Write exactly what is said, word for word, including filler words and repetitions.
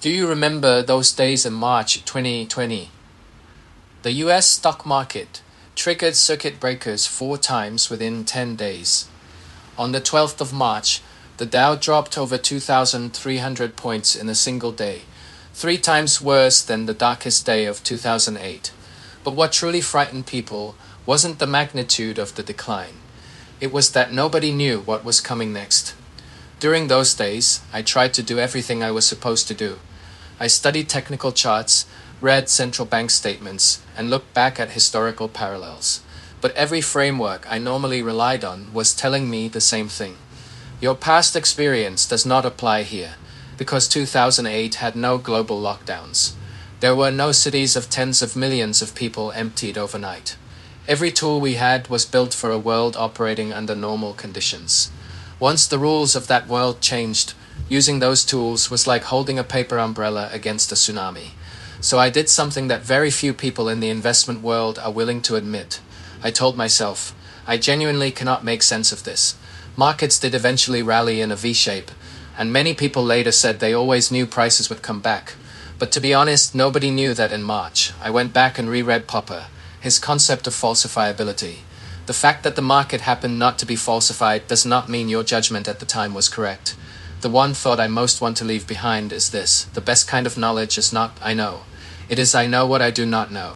Do you remember those days in March twenty twenty? The U S stock market triggered circuit breakers four times within ten days. On the twelfth of March, the Dow dropped over two thousand three hundred points in a single day, three times worse than the darkest day of two thousand eight. But what truly frightened people wasn't the magnitude of the decline. It was that nobody knew what was coming next. During those days, I tried to do everything I was supposed to do. I studied technical charts, read central bank statements, and looked back at historical parallels. But every framework I normally relied on was telling me the same thing. Your past experience does not apply here, because two thousand eight had no global lockdowns. There were no cities of tens of millions of people emptied overnight. Every tool we had was built for a world operating under normal conditions. Once the rules of that world changed, using those tools was like holding a paper umbrella against a tsunami. So I did something that very few people in the investment world are willing to admit. I told myself, I genuinely cannot make sense of this. Markets did eventually rally in a V-shape, and many people later said they always knew prices would come back. But to be honest, nobody knew that in March. I went back and reread Popper, his concept of falsifiability. The fact that the market happened not to be falsified does not mean your judgment at the time was correct. The one thought I most want to leave behind is this: the best kind of knowledge is not I know. It is I know what I do not know.